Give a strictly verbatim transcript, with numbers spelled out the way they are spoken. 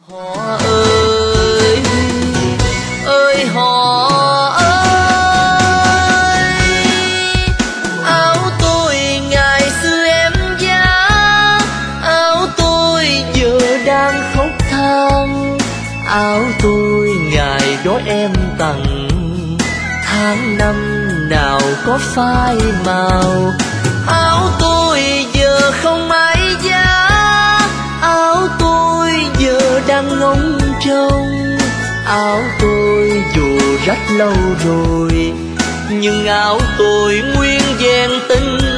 Họ ơi, ơi họ ơi, áo tôi ngày xưa em giá, áo tôi giờ đang khóc than, áo tôi ngày đó em tặng, tháng năm nào có phai màu. Áo tôi giờ không ai giá, áo tôi giờ đang ngóng trông, áo tôi dù rách lâu rồi nhưng áo tôi nguyên vẹn tình